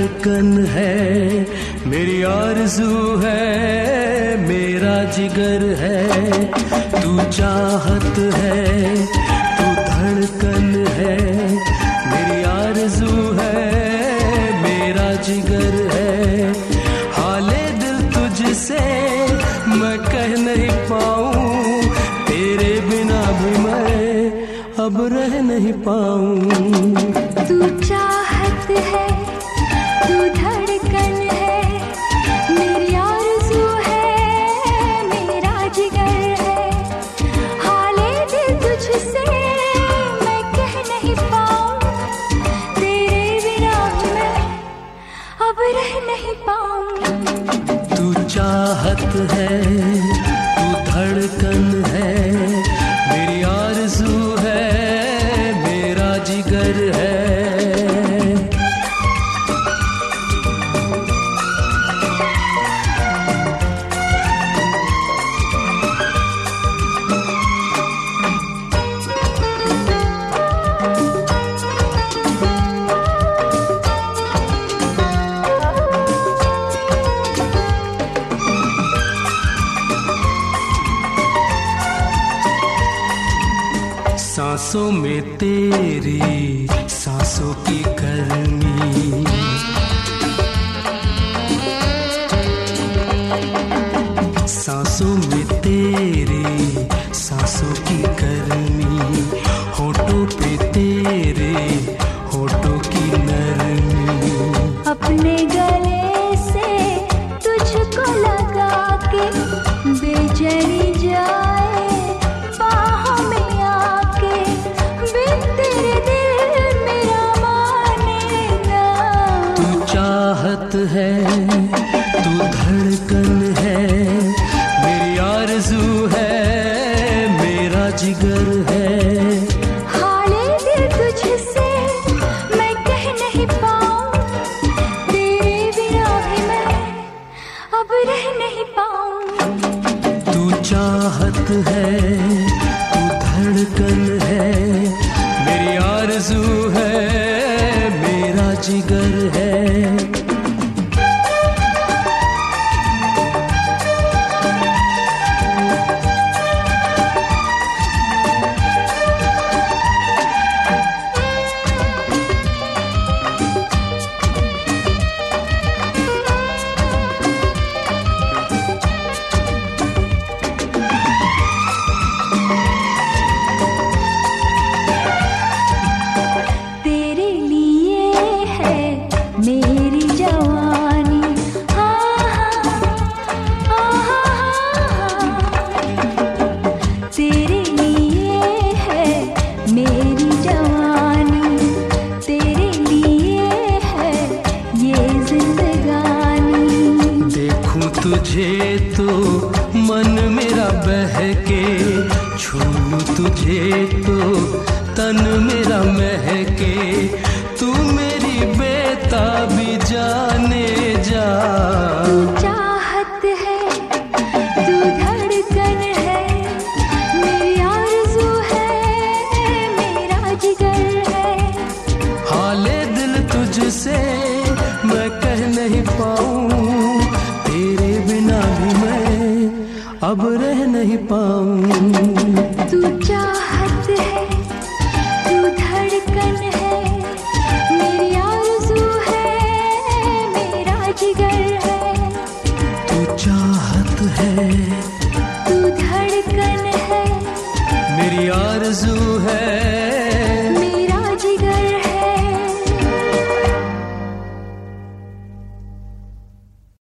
धड़कन है, मेरी आरज़ू है, मेरा जिगर है। तू चाहत है, तू धड़कन है, मेरी आरज़ू है, मेरा जिगर है। हाले दिल तुझसे मैं कह नहीं पाऊं, तेरे बिना भी मैं अब रह नहीं पाऊं। तू चाहत है, तू धड़कन है, मेरी आरज़ू है, मेरा जिगर है। हाले दिल तुझसे मैं कह नहीं पाऊं, तेरे बिना मैं अब रह नहीं पाऊं। तू चाहत है, तू धड़कन है, मेरी आरज़ू है, मेरा जिगर है। सांसों में तेरी सांसों की गर्मी, सांसों में तेरी सांसों की गर्मी, होठों पे तेरे होठों की नरमी। अपने गले से तुझको लगा के बेचैनी जाए बाहों में आके, बिन तेरे दिल मेरा माने ना। तू चाहत है, तू धड़कन है, मेरी आरज़ू है, मेरा जिगर है। हाले दिल तुझसे मैं कह नहीं पाऊं, तेरे बिना भी मैं अब रह नहीं पाऊं। तू चाहत है, तू धड़कन है, मेरी आरज़ू है, मेरा जिगर है। तेरे लिए है मेरी जवानी, तेरे लिए है मेरी जवानी, तेरे लिए है ये जिंदगानी। देखूं तुझे तो मन मेरा बहके, छू लूं तुझे तो तन मेरा महके। तू मेरी बेताबी जाने जा। तू चाहत है, तू धड़कन है, मेरी आरज़ू है, मेरा जिगर है। हाले दिल तुझसे मैं कह नहीं पाऊं, तेरे बिना भी मैं अब रह नहीं पाऊं।